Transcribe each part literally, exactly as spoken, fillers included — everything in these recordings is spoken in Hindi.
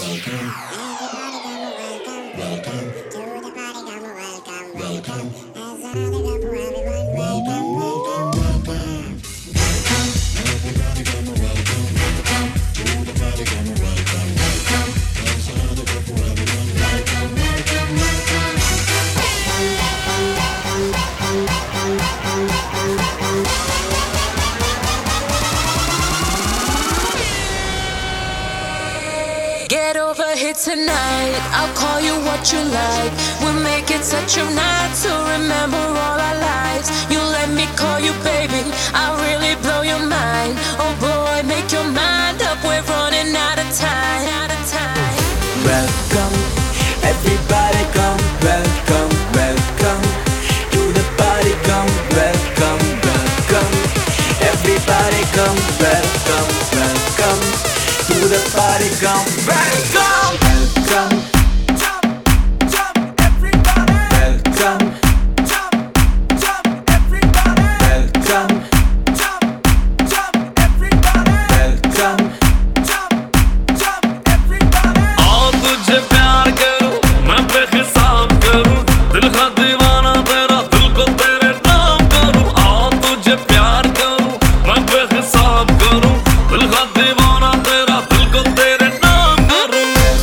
Get over here tonight, I'll call you what you like. We'll make it such a night to remember all our lives. You let me call you baby, I'll really blow your mind. Oh boy, make your mind up, we're running out of time, out of time. Welcome, everybody come, welcome, welcome to the party, come, welcome, welcome. Everybody come, welcome, welcome to the party, come, welcome, welcome. Jump, jump, everybody. Welcome, jump, jump, everybody. Welcome, jump, jump, everybody. Welcome, jump, jump, everybody. आओ तुझे प्यार करूं, मैं बेहिसाब करूं, दिल का दीवाना तेरा, दिल को तेरे नाम करूं। आओ तुझे प्यार करूं, मैं बेहिसाब करूं, दिल का दीवाना तेरा, दिल को तेरे नाम करूं।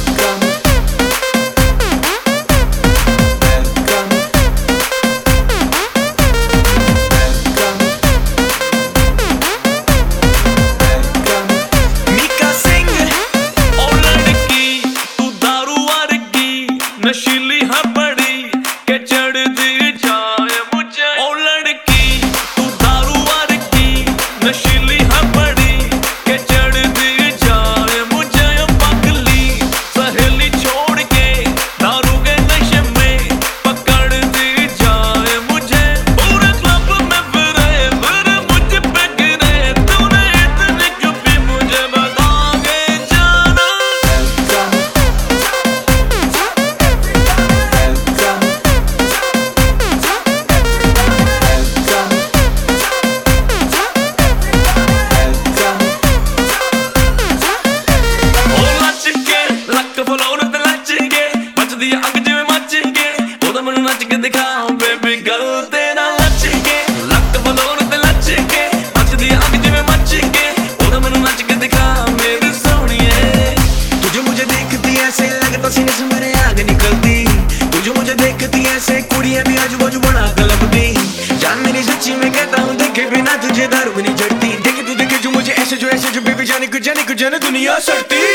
मीका सिंह, ओ लड़की तू दारू वर्गी, नशीली है बड़ी के चढ़ती जाए मुझे। ओ लड़की तू दारू वर्गी, नशीली है बड़ी के चढ़ती जाए मुझे। पगली सहेली छोड़ के दारू के नशे में पकड़ती जाए मुझे। पूरे क्लब में फिरे फिर मुझ पे गिरे, तूने इतनी क्यों पी मुझे बता के जाना। ओ लच के लक फलोर ते लच के, बचदी अग जिवें मच के, ओदा मैनू नच के दिखा बेबी गर्ल तेरा लच के। लक फलोर ते लच के, बचदी अग जिवें मच के, ओदा मैनू नच के दिखा मेरी सोहणीए। तुझे मुझे देखती ऐसे लगता सीने से मेरे आग निकलती। तुझे मुझे देखती ऐसे कुड़ियां भी आजू बाजू बड़ा गलबती। जान मेरी सच्ची में कहता हूँ, देखे बिना तुझे दारू भी नहीं चढ़ती। देखे तू देखे जो मुझे ऐसे जो ऐसे जो बेबी जाने को जाने को जाने दुनिया सड़ती।